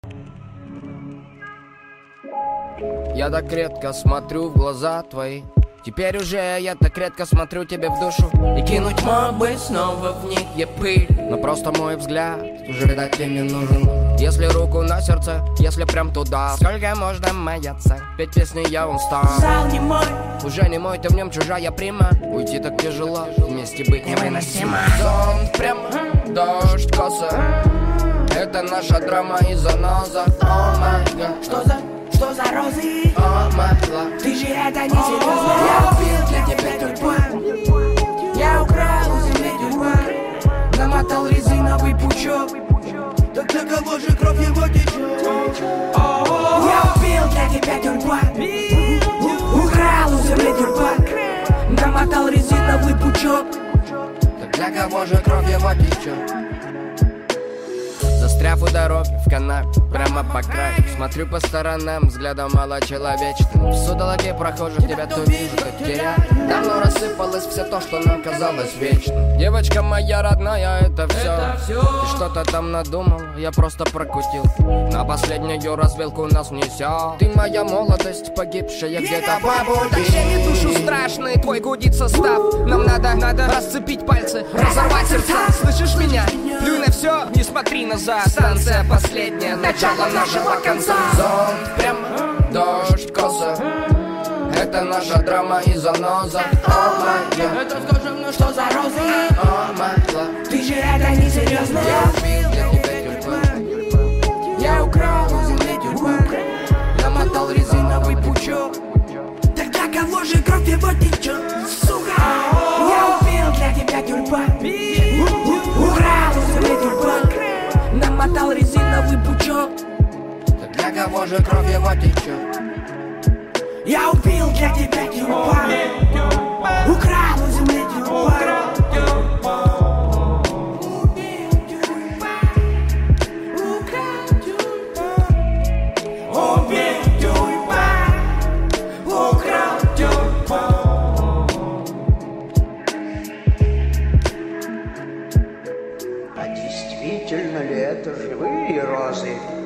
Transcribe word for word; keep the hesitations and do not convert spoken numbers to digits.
Я так редко смотрю в глаза твои. Теперь уже я так редко смотрю тебе в душу. И кинуть мог бы снова в них я пыль, но просто мой взгляд уже, видать, тебе не нужен. Если руку на сердце, если прям туда, сколько можно маяться, петь песни я устал. Зал не мой, уже не мой, ты в нем чужая прима. Уйти так тяжело, вместе быть невыносимо. Зонт прямо, дождь коса, это наша драма и заноза. О май гад, что за, что за розы? о май гад, Ты же это не серьезно. Я убил для тебя тюльпан, я украл у земли тюльпан, намотал резиновый пучок. Так для кого же кровь его течет? Я убил для тебя тюльпан, украл у земли тюльпан, намотал резиновый пучок. так для кого же кровь его течет? Застряв у дороги в канаве, прямо по краю, смотрю по сторонам, взглядом малочеловечным. В судороге прохожих тебя то вижу, то теряю. Давно рассыпалось все то, что нам казалось вечным. Девочка моя родная, это все. Ты что-то там надумал, я просто прокутил. На последнюю развилку нас несет. Ты моя молодость, погибшая где-то по пути. Тащение душу страшный, твой гудит состав. Нам надо, надо расцепить пальцы, разорвать сердца. Слышишь меня? Плюй на все, не смотри назад. Станция последняя, начало нашего конца. Зонт прямо, дождь коса, это наша драма и заноза. О май гад, Это скажи мне, что за розы? о май гад, Ты же это не серьезно. я убил для тебя тюльпан, Я украл у земли тюльпан, намотал резиновый пучок. так для кого же кровь его течет? Сука! Я убил для тебя тюльпан, украл у земли тюльпан, намотал резиновый пучок. Так для кого же кровь его течет? Я убил для тебя тюльпан, украл у земли тюльпан. А действительно ли это живые розы?